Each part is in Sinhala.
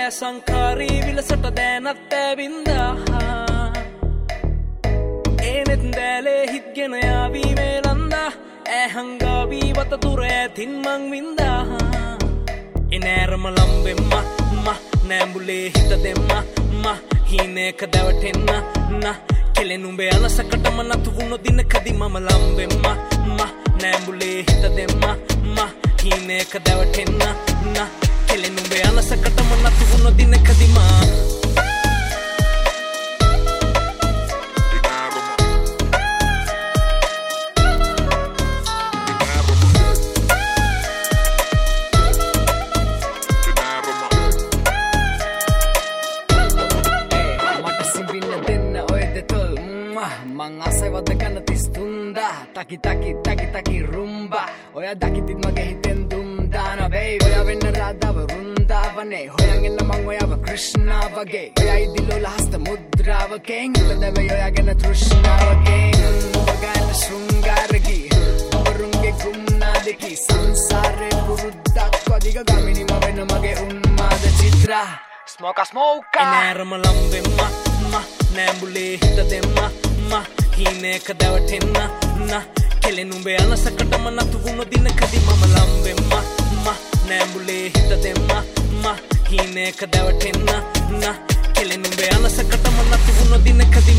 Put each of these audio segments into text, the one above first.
සංකාරී විලසට දෑනත් ඇවින්දා ඒනෙත් දැලේ හිත්ගෙන යාවී වේලන්දා ඇහංගාවී වත දුර ඇතින් මං වින්දා එනෑරම ලම්බෙම්ම නෑම්බුලේ හිත දෙම්ම හීනයක දැවටෙන්න කෙලෙනුඹේ අනසකටම නතු වුණු දිනකදි මම ලම්බෙම්ම නෑම්බුලේ හිත දෙම්ම හීනයක දැවටෙන්න කෙලෙනුඹේ අනසකටම නතු වුණු දිනකදි මං ආසයිවද ගන්න 33 taki rumba ඔයා දකිතිත් මගේ හිතෙන් දුම් දාන baby ඔයා වෙන්න රාධව වෘන්දාවනේ හොයන් එන්න මං ඔයාව ක්‍රිෂ්ණා වගේ ඔයා ඉදිලෝල හස්ත මුද්‍රාවකෙන් ඉපදෙවේ ඔයා ගැන තෘෂ්ණාවකෙන් ඔබ ගන්න ශෘංගාරකි ඔබරුන්ගේ ගුම්නාදකි සංසාරේ පුරුද්දක් වදිග ගමිනිම වෙන මගේ උන්මාද චිත්‍ර smoke එනෑරම ලම්බෙම්ම නෑම්බුලේ හිත දෙම්ම හීනයක දැවටෙන්න කෙලෙනුඹේ අනසකටම නතු වුණු දිනකදි මම ලම්බෙම්ම නෑම්බුලේ හිත දෙම්ම හීනයක දැවටෙන්න කෙලෙනුඹේ අනසකටම නතු වුණු දිනකදි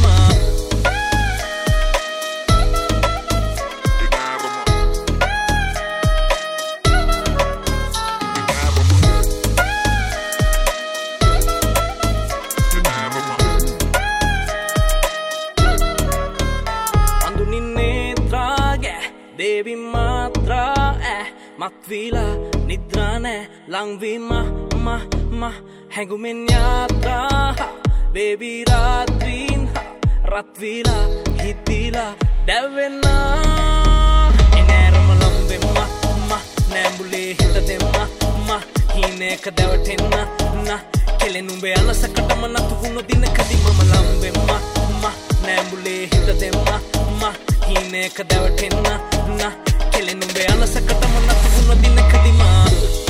දේවි මාත්‍රා මත්වීලා නිද්‍රානෑ ලංවීම හැඟුමෙන් යාත්‍රා බේබී රාත්‍රීන් රත්වීලා හිතීලා දැවෙන්න එනෑරම ලම්බෙම්ම නෑම්බුලේ හිත දෙම්ම හීනයක දැවටෙන්න කෙලෙනුඹේ අනසකටම නතු වුණු දිනකදි මම ලම්බෙම්ම නෑම්බුලේ හිත දෙම්ම හීනයක දැවටෙන්න කෙලෙනුඹේ අනසකටම නතු වුණු දිනකදි